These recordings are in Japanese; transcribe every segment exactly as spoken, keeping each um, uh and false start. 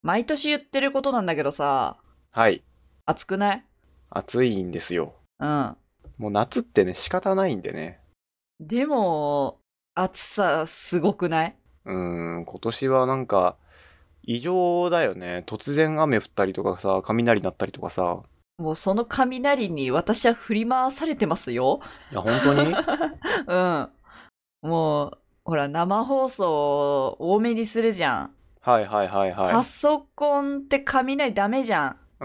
毎年言ってることなんだけどさ、 はい。 暑くない？ 暑いんですよ。 うん。 もう夏ってね、仕方ないんでね。 でも、暑さすごくない？ うーん、今年はなんか、異常だよね。突然雨降ったりとかさ、雷鳴ったりとかさ。 もうその雷に私は振り回されてますよ。 いや、本当に。 うん。もう、ほら、生放送多めにするじゃん。 はいはいはいはパい。 ソコンって雷ダメじゃん。 うん。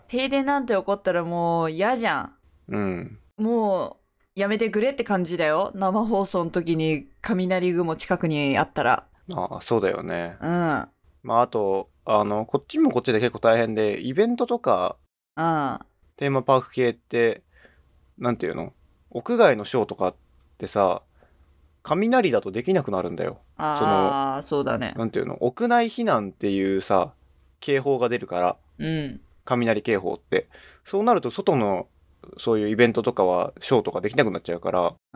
停電なんて起こったらもう嫌じゃん。 うん。 もう、やめてくれって感じだよ。生放送の時に雷雲近くにあったら。 ああ、そうだよね。 うん。うん。 まあ、あと、あの、こっちもこっちで結構大変で、イベントとか、 あテーマパーク系って、なんていうの屋外のショーとかってさ、雷だとできなくなるんだよ。その、 あ、そうだね。 なんていうの屋内避難っていうさ、警報が出るから、 うん。 雷警報って。そうなると外のそういうイベントとかはショーとかできなくなっちゃうから、 うん。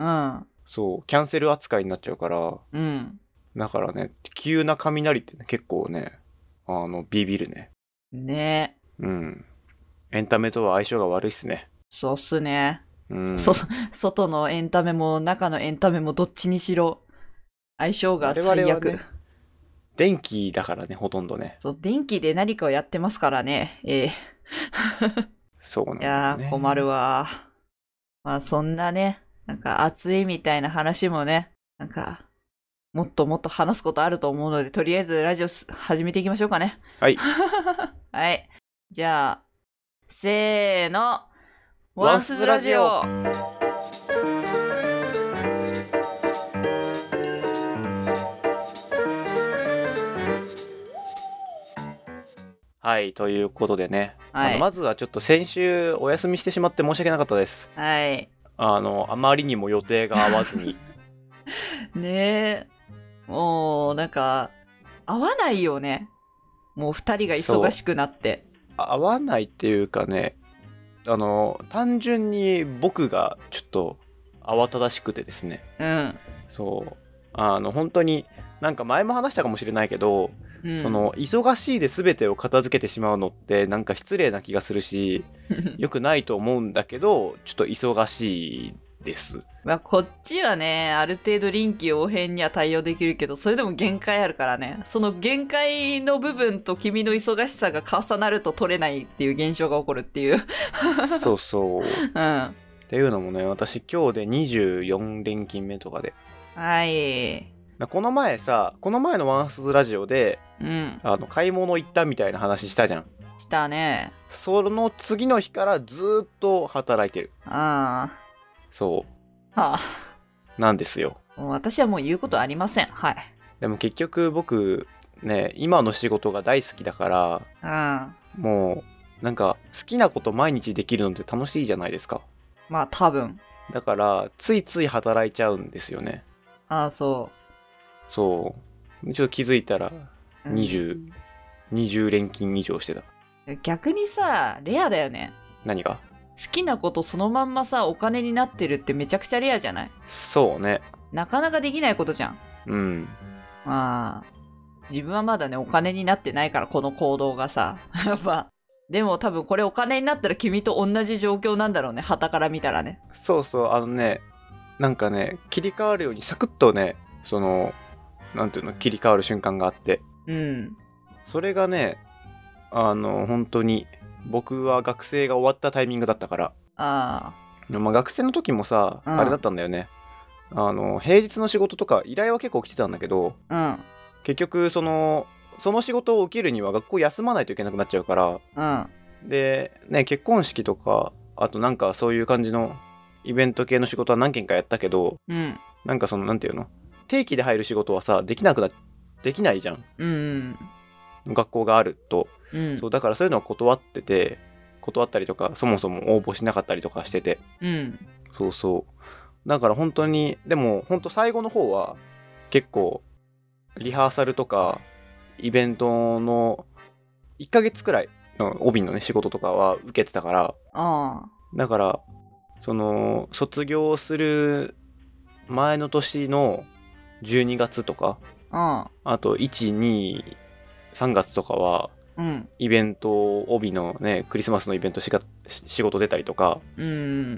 そう、キャンセル扱いになっちゃうから、 うん。 だからね、急な雷ってね、結構ね、あの、ビビるね。 ね。 うん。エンタメとは相性が悪いっすね。 そうっすね。そ、 うん。 外のエンタメも中のエンタメもどっちにしろ相性が我々 最悪。 はね、電気だからね、ほとんどね。 そう、電気で何かをやってますからね。ええ。 そうなんだよいやー、困るね。 わ。まあそんなね、なんか暑いみたいな話もね、なんか、もっともっと話すことあると思うので、とりあえずラジオす始めていきましょうかね。 はい。 はい。じゃあ、せーの。ワワンスンスズズラジオ。 ラジオ。 はい、ということでね。あの、 はい。 まずはちょっと先週お休みしてしまって申し訳なかったです。 はい。 あの、あまりにも予定が合わずに。 ねえ。もう、なんか、合わないよね。もう二人が忙そう。 しくなって。 合わないっていうかね、あの、単純に僕がちょっと慌ただしくてですね。 うん。 そう。あの、本当に、なんか前も話したかもしれないけど、 うん。 その、忙しいで全てを片付けてしまうのって、なんか失礼な気がするし、良くないと思うんだけど、ちょっと忙しいです。 まあ、こっちはね、ある程度臨機応変には対応できるけど、それでも限界あるからね。その限界の部分と君の忙しさが重なると取れないっていう現象が起こるっていう。 そうそう。 うん。 っていうのもね、私今日でにじゅうよん連勤目とかで。 はい。 この前さ、この前のワンスズラジオで、 うん。 あの、買い物行ったみたいな話したじゃん。 したね。 その次の日からずーっと働いてる。 あそあ。はあ。 う。なんですよ。 もう私はもう言うことありません。はい。 でも結局僕、ね、今の仕事が大好きだから、 うん。 もう、なんか、好きなこと毎日できるのって楽しいじゃないですか。 まあ多分。 だから、ついつい働いちゃうんですよね。 ああ、そそう。ちょっと気づいたら、 う。うん。 にじゅう、にじゅう連勤以上してた。 逆にさ、レアだよね。 何が？ 好きなことそのまんまさ、お金になってるってめちゃくちゃレアじゃない？ そうね。 なかなかできないことじゃん。 うん。 まあ、自分はまだね、お金になってないから、この行動がさ。やっぱ、でも多分これお金になったら君と同じ状況なんだろうね。傍から見たらね。 そうそう、あのね、なんかね、切り替わるようにサクッとね、その、なんていうの、切り替わる瞬間があって、 うん。 それがね、あの、本当に、僕は学生が終わったタイミングだったから、 あまあ、学生の時もさ、 あ。 あれだったんだよね。あの、平日の仕事とか依頼は結構来てたんだけど、 うん。うん。 結局、その、その仕事を受けるには学校休まないといけなくなっちゃうから、 うん。 で、ね、結婚式とか、あとなんかそういう感じのイベント系の仕事は何件かやったけど、 うん。 なんかその、なんていうの定期で入る仕事はさ、できなくな、できないじゃん。 うん。 学校があると。 うん。 そう、だからそういうのは断ってて、断ったりとか、そもそも応募しなかったりとかしてて。 うん。 そうそう。だから本当に、でも本当最後の方は、結構、リハーサルとか、イベントのいっかげつくらいの帯のね、仕事とかは受けてたから、 ああ。 だから、その、卒業する前の年のじゅうにがつとか、 ああといち、に、 さんがつとかは、 うん。 イベント、帯のね、クリスマスのイベントしがし仕事出たりとか、 うん。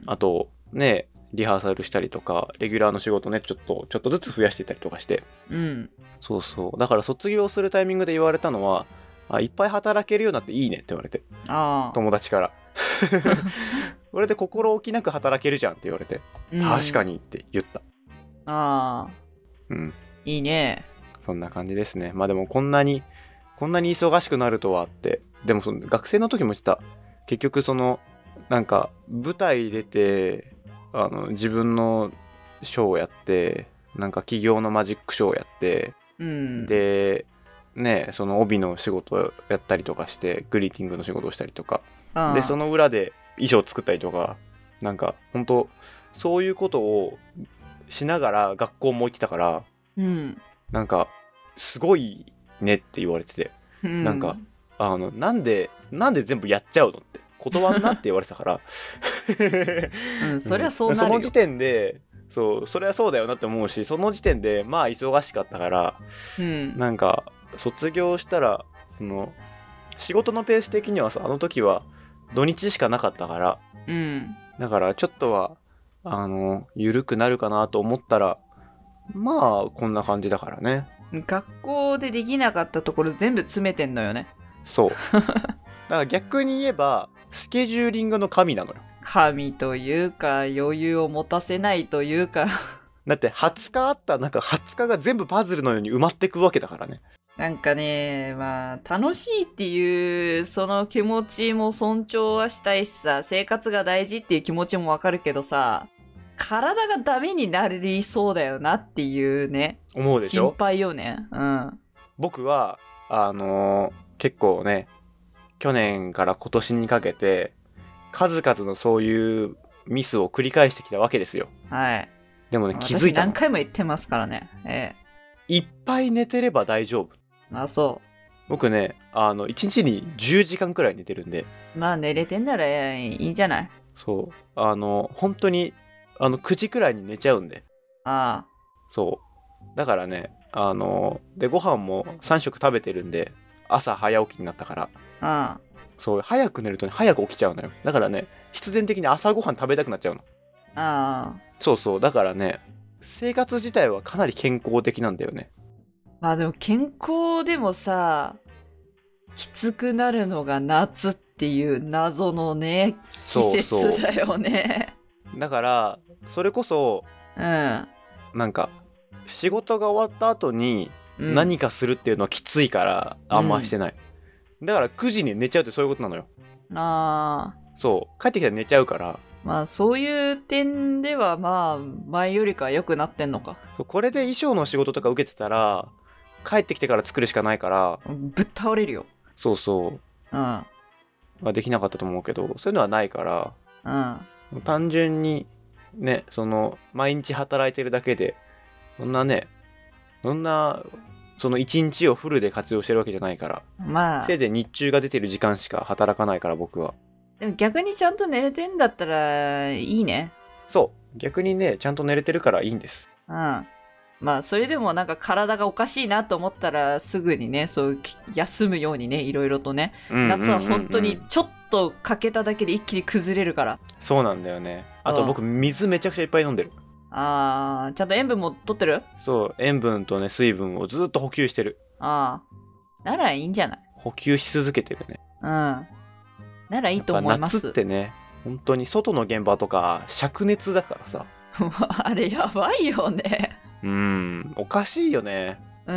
あと、ね、リハーサルしたりとか、レギュラーの仕事ね、ちょっと、ちょっとずつ増やしていったりとかして。 うん。 そうそう。だから卒業するタイミングで言われたのは、あ、いっぱい働けるようになっていいねって言われて。 ああ。 友達から。これで心置きなく働けるじゃんって言われて。 うん、 確かにって言った。 ああ。 うん。 いいね。 そんな感じですね。まあでもこんなに、こんなに忙しくなるとはって。でもその学生の時も言ってた。結局その、なんか舞台出て、あの、自分のショーをやって、なんか企業のマジックショーをやって、 うん、 で、ね、その帯の仕事をやったりとかして、グリーティングの仕事をしたりとか、で、その裏で衣装を作ったりとか、なんか、本当そういうことをしながら学校も行ってたから、 うん、 なんか、すごいねって言われてて、 うん、 なんか、あの、なんで、なんで全部やっちゃうのって、断んなって言われてたから、 うん、そりゃそうなるよ。 その時点で、そう、それはそうだよなって思うし、その時点で、まあ忙しかったから、 うん、 なんか、卒業したら、その、仕事のペース的にはさ、あの時は土日しかなかったから、 うん、 だからちょっとは、あの、緩くなるかなと思ったら、まあ、こんな感じだからね。 学校でできなかったところ全部詰めてんのよね。 そう。だから逆に言えば、スケジューリングの神なのよ。 神というか、余裕を持たせないというか。 だってはつかあったなんかはつかが全部パズルのように埋まってくわけだからね。 なんかね、まあ、楽しいっていう、その気持ちも尊重はしたいしさ、生活が大事っていう気持ちもわかるけどさ、体がダメになりそうだよなっていうね。 思うでしょ？ 心配よね。うん。 僕は、あのー結構ね、去年から今年にかけて、数々のそういうミスを繰り返してきたわけですよ。 はい。 でもね、気づいたの。 私何回も言ってますからね。えいっぱい寝てれば大丈夫。 え。あ、そ僕ね、あの、いちにちにじゅうじかんくらい寝てるんで。 う。まあ寝れてんならいいんじゃない？ そう。あの、本当に、あの、くじくらいに寝ちゃうんで。 あそう。だからね、あの、で、ご飯もさん食食べてるんで、朝早起きになったから。 あ。ああ。 そう、早く寝るとね、早く起きちゃうのよ。だからね、必然的に朝ごはん食べたくなっちゃうの。 ああ。 そうそう。だからね、生活自体はかなり健康的なんだよね。 まあでも健康でもさ、きつくなるのが夏っていう謎のね、季そうそう節だよね。 だから、それこそ、 うん。 なんか、仕事が終わった後にうん、 何かするっていうのはきついから、あんましてない。だからくじに寝ちゃうってそういうことなのよ。 ああ。 そう。帰ってきたら寝ちゃうから。 まあそういう点ではまあ前よりかは良くなってんのか。 そうこれで衣装の仕事とか受けてたら、帰ってきてから作るしかないから、 ぶっ倒れるよ。 そうそう。 うん。 まあ、できなかったと思うけど、そういうのはないから、 うん。 単純に、ね、その、毎日働いてるだけで、そんなね、そんな、その一日をフルで活用してるわけじゃないから、 まあ。 せいぜい日中が出てる時間しか働かないから僕は。 でも逆にちゃんと寝れてんだったらいいね。 そう。逆にね、ちゃんと寝れてるからいいんです。 うん。まあそれでもなんか体がおかしいなと思ったらすぐにね、そういう休むようにね、いろいろとね。夏は本当にちょっと欠けただけで一気に崩れるから。 そうなんだよね。あと僕水めちゃくちゃいっぱい飲んでる。 あー、ちゃんと塩分も取ってる？ そう、塩分とね、水分をずっと補給してる。 ああ。ならいいんじゃない？ 補給し続けてるね。 うん。ならいいと思います。 夏ってね、本当に外の現場とか灼熱だからさ。 あれやばいよね。 うーん、おかしいよね。 うん。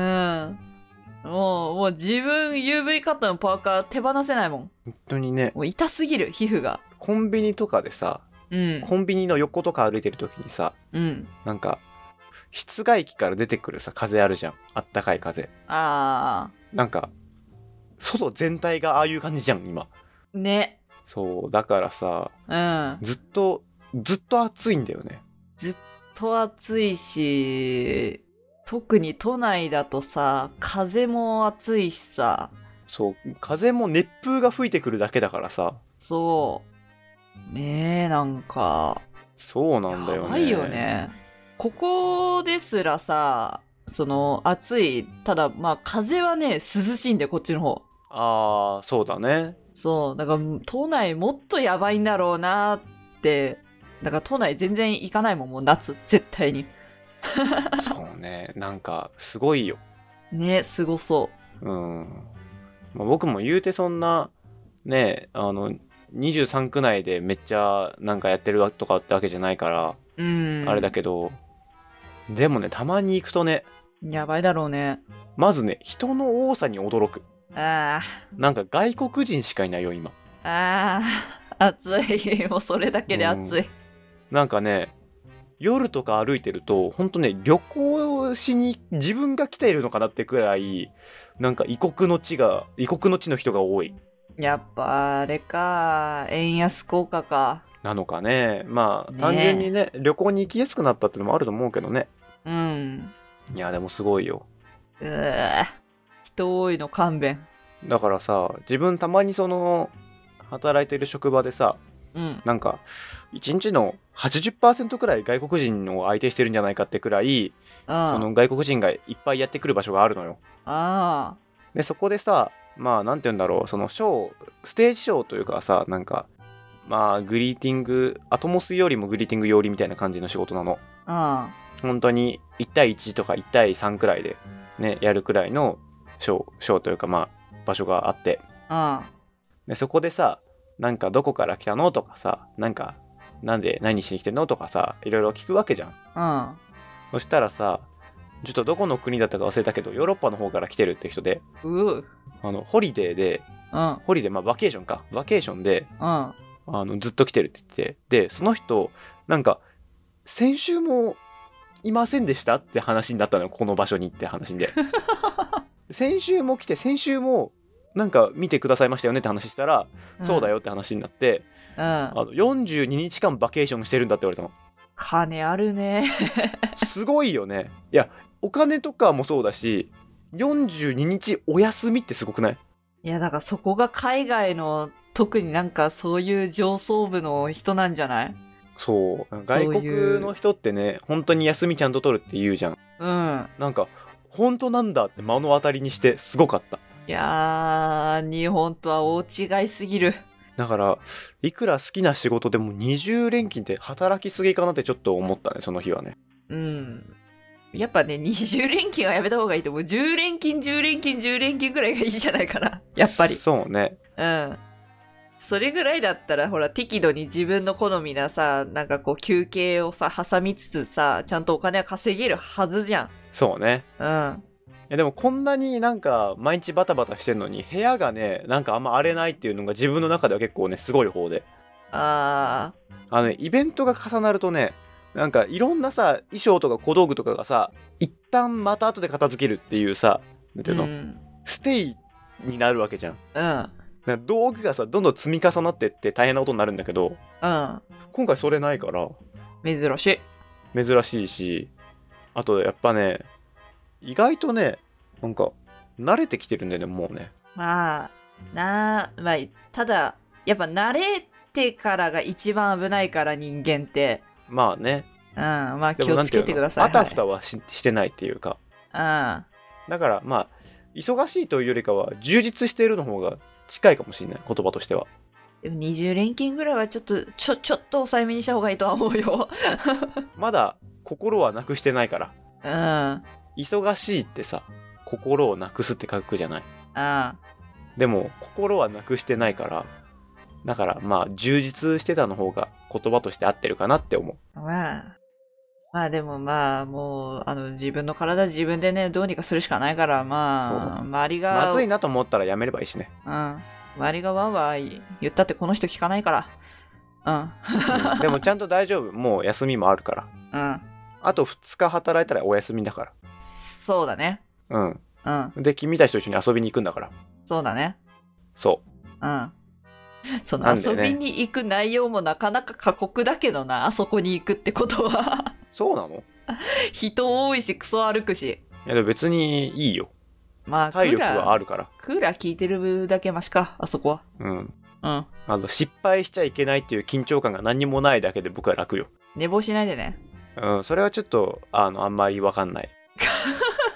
もう、もう自分 ユーブイ カットのパーカー手放せないもん。 本当にね。 もう痛すぎる、皮膚が。 コンビニとかでさ、 うん。 コンビニの横とか歩いてる時にさ、 うん。 なんか、室外機から出てくるさ、風あるじゃん。あったかい風。 あなんか、外全体がああいう感じじゃん、今。 ー。ね。 そう、だからさ、 うん。 ずっと、ずっと暑いんだよね。 ずっと暑いし、特に都内だとさ、風も暑いしさ。 そう、風も熱風が吹いてくるだけだからさ。 そう。ねえ、なんか。 そうなんだよね。 やばいよね。ここですらさ、 その、暑い。ただ、まあ、風はね、涼しいんで、こっちの方。 ああ、そうだね。 そう。だから、都内もっとやばいんだろうなって。だから、都内全然行かないもん、もう夏。絶対に。 そうね。なんか、すごいよ。 ね、すごそうん。まあ、僕も言うてそんな、ね、あの、にじゅうさん区内でめっちゃなんかやってるとかってわけじゃないから、 う。うん。 あれだけど、でもね、たまに行くとね、 やばいだろうね。 まずね、人の多さに驚く。 あなんか外国人しかいないよ、今。 あ、ああ、暑い。もうそれだけで暑い。 なんかね、夜とか歩いてると、ほんとね、旅行しに自分が来ているのかなってくらい、なんか異国の地が、異国の地の人が多い。 やっぱ、あれか。円安効果か。 なのかね。まあ、 ねえ単純にね、旅行に行きやすくなったってのもあると思うけどね。 うん。 いや、でもすごいよ。 うー人多いの勘弁。 だからさ、自分たまにその、働いてる職場でさ、 うん。 なんか、いちにちのはちじゅっパーセントくらい外国人を相手してるんじゃないかってくらい、 あその外国人がいっぱいやってくる場所があるのよ。 あ。 で、そこでさ、まあ、なんて言うんだろう、そのショー、ステージショーというかさ、なんか、まあ、グリーティング、アトモスよりもグリーティング寄りみたいな感じの仕事なの。 あ本当にいち対いちとかいち対さんくらいでね、やるくらいのショー、ショーというかまあ、場所があって。 あ。あで、そこでさ、なんかどこから来たのとかさ、なんか、なんで何しに来てんのとかさ、いろいろ聞くわけじゃん。 あ。 そしたらさ、ちょっとどこの国だったか忘れたけど、ヨーロッパの方から来てるって人で、 うん。うう。 あの、ホリデーで、 うん。 ホリデー、まあ、バケーションか。バケーションで、 うん。 あの、ずっと来てるって言って、で、その人、なんか、先週もいませんでしたって話になったのよ、この場所にって話で。先週も来て、先週も、なんか見てくださいましたよねって話したら、 うんそうだよって話になって、 うん。 あの、よんじゅうににちかんバケーションしてるんだって言われたの。 金あるね。 すごいよね。いや、お金とかもそうだし、よんじゅうににちお休みってすごくない？ いや、だからそこが海外の、特になんかそういう上層部の人なんじゃない？ そう。外そういう国の人ってね、本当に休みちゃんと取るって言うじゃん。 うん。 なんか、本当なんだって目の当たりにしてすごかった。 いやー、日本とは大違いすぎる。 だからいくら好きな仕事でもにじゅう連勤って働きすぎかなってちょっと思ったね、その日はね。 うん。やっぱね、にじゅう連勤はやめた方がいいと思う。じゅう連勤、じゅう連勤、じゅう連勤ぐらいがいいじゃないかな。やっぱり。 そうね。 うん。それぐらいだったら、ほら、適度に自分の好みなさ、なんかこう、休憩をさ、挟みつつさ、ちゃんとお金は稼げるはずじゃん。 そうね。 うん。 いやでもこんなになんか毎日バタバタしてんのに部屋がね、なんかあんま荒れないっていうのが自分の中では結構ね、すごい方で。 ああのね、イベントが重なるとね、なんかいろんなさ、衣装とか小道具とかがさ、一旦また後で片付けるっていうさ、なんてー。 いうの、 うん。 ステイになるわけじゃん。 うん。 なんか道具がさ、どんどん積み重なってって大変なことになるんだけど、 うん。 今回それないから、 珍しい。 珍しいし、あとやっぱね、意外とね、なんか、慣れてきてるんだよね、もうね。 まあ、なあ、まあ、ただ、やっぱ慣れてからが一番危ないから人間って。 まあね。 うん、まあで気をつもなんていうの、 けてください。 あたふたはし、してないっていうか。 はい、 だからまあ、忙しいというよりかは、充実しているの方が近いかもしれない、言葉としては。 うん。でもにじゅう連勤ぐらいはちょっと、ちょ、ちょっと抑えめにした方がいいとは思うよ。 まだ、心はなくしてないから。 うん。うん。 忙しいってさ、心をなくすって書くじゃない。でも、心はなくしてないから、だからまあ、充実してたの方が言葉として合ってるかなって思う。 まあ、まあでもまあ、もう、あの、自分の体自分でね、どうにかするしかないから、まあ、周りが、 まずいなと思ったらやめればいいしね。 うん。周りがわーわー言ったってこの人聞かないから。うん。 うんでもちゃんと大丈夫。もう休みもあるから。 うん。 あとふつか働いたらお休みだかそうだね。 ら。うん。 うん。 で、君たちと一緒に遊びに行くんだから。 そうだね。 そうん。そのなんでね遊びに行く内容もなかなか過酷だけどな、あそこに行くってことは。 う。そうなの？ 人多いし、クソ歩くし。 いや、でも別にいいよ。 まあ、 体力クーラーはあるから。 クーラー効いてるだけマシか、あそこは。 うん。 うん。 あの、失敗しちゃいけないっていう緊張感が何にもないだけで僕は楽よ。 寝坊しないでね。 うん、それはちょっと、あの、あんまりわかんない。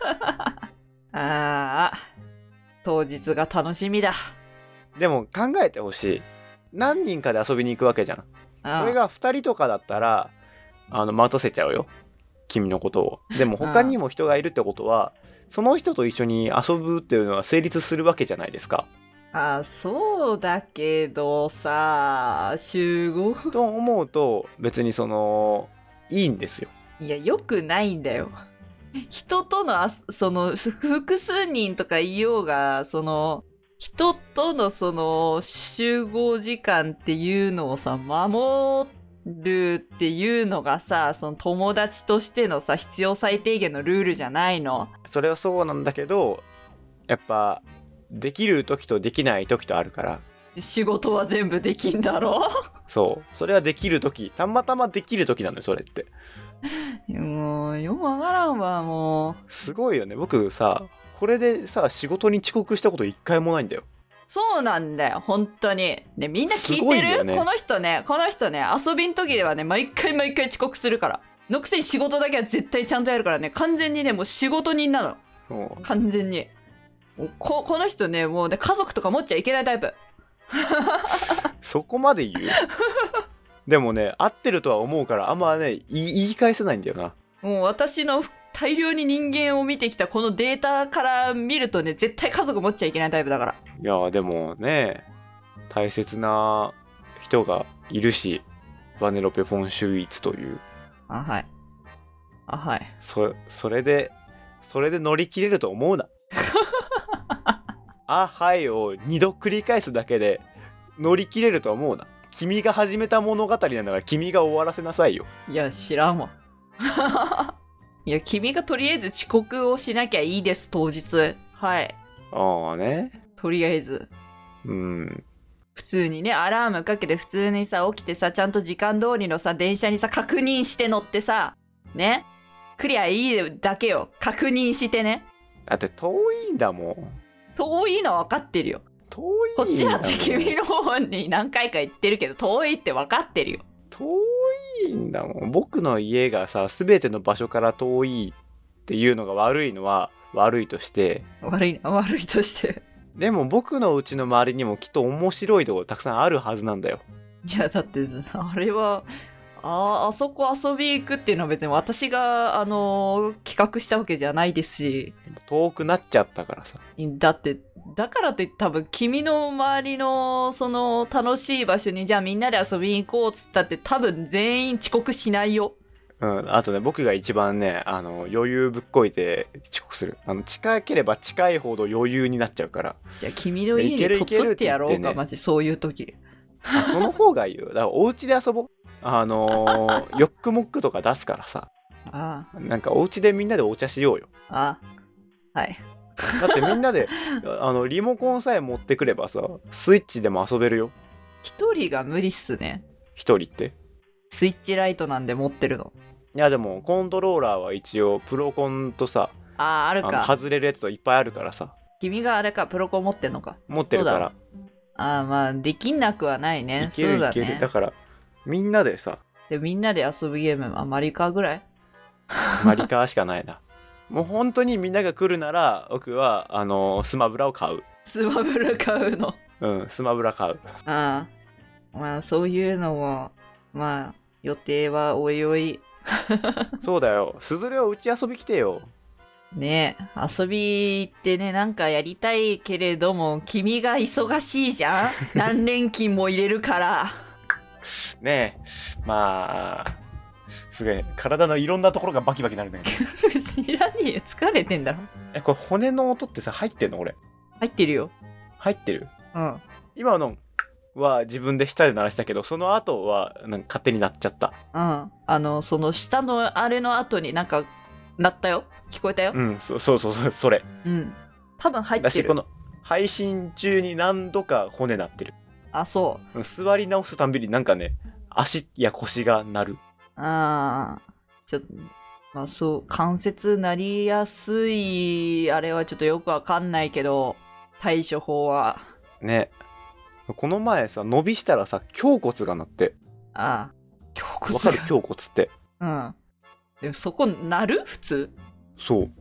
ああ、当日が楽しみだ。 でも考えてほしい。何人かで遊びに行くわけじゃん。 ああこれがふたりとかだったらあの待たせちゃうよ、君のことを。でも他にも人がいるってことはその人と一緒に遊ぶっていうのは成立するわけじゃないですか。 あ、そうだけどさ、集合。 と思うと別にそのいいんですよ。 いや、よくないんだよ。人とのあす、その、ふ複数人とかいようが、その、人とのその、集合時間っていうのをさ、守るっていうのがさ、その友達としてのさ、必要最低限のルールじゃないの。 それはそうなんだけど、やっぱできる時とできない時とあるから。 仕事は全部できんだろ。 そうそれはできる時、たまたまできる時なのよそれって。 もう、よくわからんわ、もう。 すごいよね。僕さこれでさ仕事に遅刻したこと一回もないんだよ。 そうなんだよ、本当に。ね、みんな聞いすごてる、 いよねこの人ね、この人ね、遊びん時ではね、毎回毎回遅刻するから。のくせに仕事だけは絶対ちゃんとやるからね、完全にね、もう仕事人なの。 そう完全に。こ、この人ね、もうね、家族とか持っちゃいけないタイプ。 そこまで言うでもね合ってるとは思うからあんまね言い言い返せないんだよな。 もう私の大量に人間を見てきたこのデータから見るとね、絶対家族持っちゃいけないタイプだから。 いやでもね大切な人がいるし、バネロペ・フォン・シュイーツという。 あ、はい。あ、はい。 そそれでそれで乗り切れると思うなあはいをにど繰り返すだけで乗り切れると思うな。君が始めた物語なんだから君が終わらせなさいよ。 いや、知らんわ。いや、君がとりあえず遅刻をしなきゃいいです、当日。はい。 ああね。 とりあえず。 うん。 普通にね、アラームかけて普通にさ、起きてさ、ちゃんと時間通りのさ、電車にさ、確認して乗ってさ、ね。クリアいいだけよ。確認してね。 だって遠いんだもん。 遠いのは分かってるよ。 遠こっいんだもん。 ちだって君の方に何回か言ってるけど、遠いって分かってるよ。 遠いんだもん。僕の家がさ、全ての場所から遠いっていうのが悪いのは悪いとして、 悪い、悪いとして。 でも僕の家の周りにもきっと面白いところたくさんあるはずなんだよ。 いや、だって、あれは、あ、あそこ遊び行くっていうのは別に私が、あのー企画したわけじゃないですし、 遠くなっちゃったからさ。 だって、だからといって多分君の周りの、その、楽しい場所に、じゃあみんなで遊びに行こうっつったって多分全員遅刻しないよ。 うん、あとね、僕が一番ね、あの、余裕ぶっこいて遅刻する。あの、近ければ近いほど余裕になっちゃうから。 じゃあ君の家にいけるいける突ってやろうか、 って言ってねマジ、そういう時。 あその方がいいよ。だからお家で遊ぼう。あのー、ヨックモックとか出すからさ。 あなんかお家でみんなでお茶しようよ。 あ、ああ、はい。 だってみんなで、あの、リモコンさえ持ってくればさ、スイッチでも遊べるよ。 一人が無理っすね。 一人って。 スイッチライトなんで持ってるの。 いやでも、コントローラーは一応、プロコンとさ、 ああ、あるあのか。 外れるやつといっぱいあるからさ。 君があれか、プロコン持ってんのか。 持ってるから。 ああ、まあ、できなくはないね。 いけるそうだいける。 ね。 だから、みんなでさ、 で、みんなで遊ぶゲームはマリカぐらい。 マリカーしかないな。もう本当にみんなが来るなら、僕は、あのスマブラを買う。 スマブラ買うの。 うん、スマブラ買う。 ああ。まあ、そういうのも、まあ、予定はおいおい。 そうだよ。すずれをうち遊び来てよ。 ねえ、遊び行ってね、なんかやりたいけれども、君が忙しいじゃん何連勤も入れるから。 ねえ、まあ、すげえ、体のいろんなところがバキバキになるんだけど。 知らねえよ。疲れてんだろ。 え、これ骨の音ってさ、入ってんの俺。 入ってるよ。 入ってるうん。 今のは自分で舌で鳴らしたけど、その後はなんか勝手になっちゃった。 うん。あの、その下のあれの後になんか、鳴ったよ。聞こえたよ。 うん、そそうそうそう、それ。 うん。多分入っだし、 てる。 この配信中に何度か骨鳴ってる。 あ、そ座り直すたんびになんかね、足や腰が鳴る。 う。ああ。ちょっと、まあそう、関節なりやすい、あれはちょっとよくわかんないけど、対処法は。 ね。この前さ、伸びしたらさ、胸骨が鳴って。 ああ。胸骨わかる胸骨って。 うん。でもそこ、なる普通そう。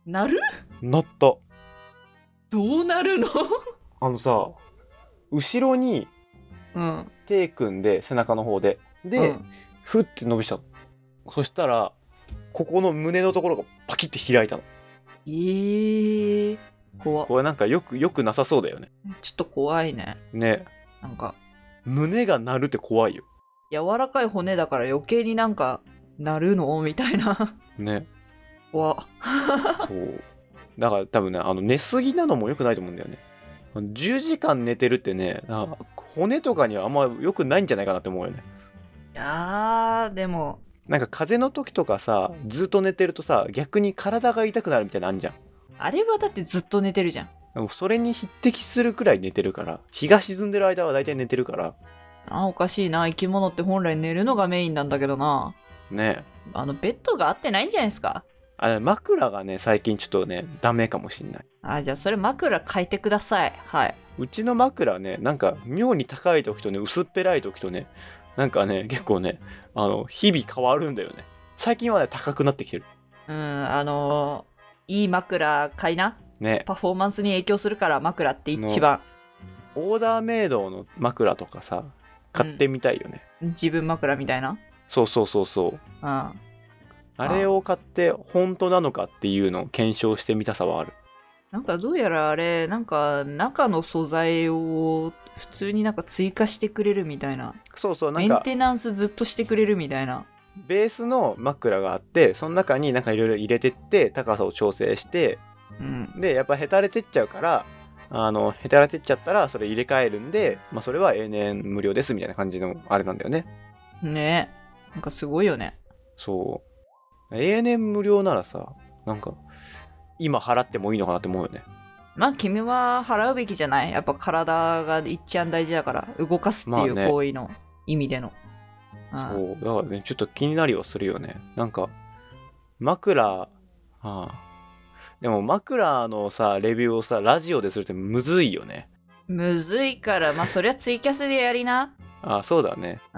なる？ なった。 どうなるの？ あのさ、後ろにうん。 手組んで背中の方で、で、 うん、 ふって伸びしたの。そしたら、ここの胸のところがパキって開いたの。 えー、怖っ。 これなんかよく、よくなさそうだよね。 ちょっと怖いね。 ね。 なんか、 胸が鳴るって怖いよ。 柔らかい骨だから余計になんか、なるのみたいな。 ね。 怖っ。 そう。だから多分ね、あの寝すぎなのも良くないと思うんだよね。じゅうじかん寝てるってね、あ骨とかにはあんま良くないんじゃないかなって思うよね。 いやー、でも、 なんか風邪の時とかさ、ずっと寝てるとさ、逆に体が痛くなるみたいなのあんじゃん。 あれはだってずっと寝てるじゃん。 でもそれに匹敵するくらい寝てるから、日が沈んでる間は大体寝てるから。 あ、おかしいな。生き物って本来寝るのがメインなんだけどな。 ね。 あの、ベッドが合ってないんじゃないですか？ あれ、枕がね、最近ちょっとね、ダメかもしんない。 あ、じゃあそれ枕変えてください。はい。 うちの枕ね、なんか妙に高い時とね、薄っぺらい時とね、なんかね、結構ね、あの、日々変わるんだよね。最近はね、高くなってきてる。 うん、あのー、いい枕買いな。 ね。 パフォーマンスに影響するから枕って一番。 オーダーメイドの枕とかさ、買ってみたいよね。 うん、自分枕みたいな。 そうそうそうそう。 うん。 あれを買って本当なのかっていうのを検証してみたさはある。 なんかどうやらあれ、なんか中の素材を普通になんか追加してくれるみたいな。 そうそう、なんかメンテナンスずっとしてくれるみたいな。 ベースの枕があって、その中になんかいろいろ入れてって高さを調整して、 うん。 でやっぱへたれてっちゃうから、あのへたれてっちゃったらそれ入れ替えるんで、まあそれは永年無料ですみたいな感じのあれなんだよね。 ねえ。なんかすごいよね。 そう。永年無料ならさ、なんか今払ってもいいのかなって思うよね。 まあ君は払うべきじゃない？やっぱ体が一番大事だから、動かすっていうまあね行為の意味での。 そう、だからね、ちょっと気になりはするよね。なんか、枕、ああ。でも枕のさ、レビューをさ、ラジオでするってむずいよね。 むずいから、まあそりゃツイキャスでやりな。 ああ、そうだね。 うん。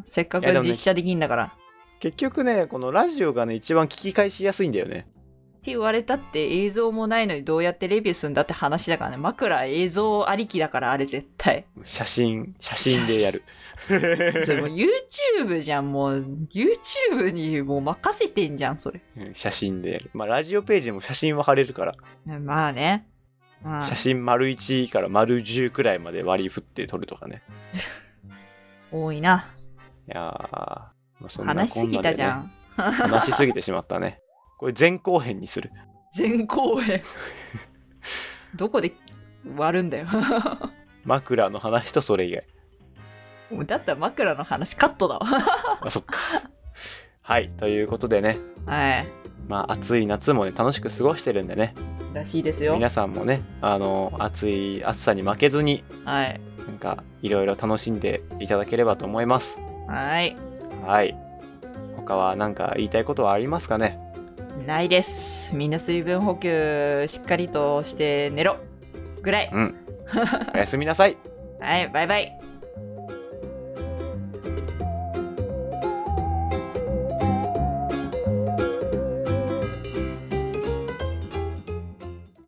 せっかくいやでもね実写できんだから。 結局ね、このラジオがね、一番聞き返しやすいんだよね。 って言われたって映像もないのにどうやってレビューするんだって話だからね。枕映像ありきだからあれ絶対。 写真、写真でやる。 それもう YouTube じゃん。もう YouTube にもう任せてんじゃん、それ。 うん写真でやる。まあ、ラジオページにも写真は貼れるから、 まあね。うん、 写真丸いちから丸じゅうくらいまで割り振って撮るとかね。 多いな。 いやー、まあ、そんなこんなでね話しすぎたじゃん。 話しすぎてしまったね。これ前後編にする。 前後編。どこで割るんだよ。 枕の話とそれ以外。 だったら枕の話カットだわ。 あ、そっか。はい、ということでね、 はい。 まあ暑い夏もね、楽しく過ごしてるんでね、 らしいですよ。 皆さんもね、あの、暑い暑さに負けずに、 はい。 なんか、いろいろ楽しんでいただければと思います。 はい。 はい。他は何か言いたいことはありますかね？ ないです。みんな水分補給しっかりとして寝ろ。ぐらい。 うん。おやすみなさい。 はい、バイバイ。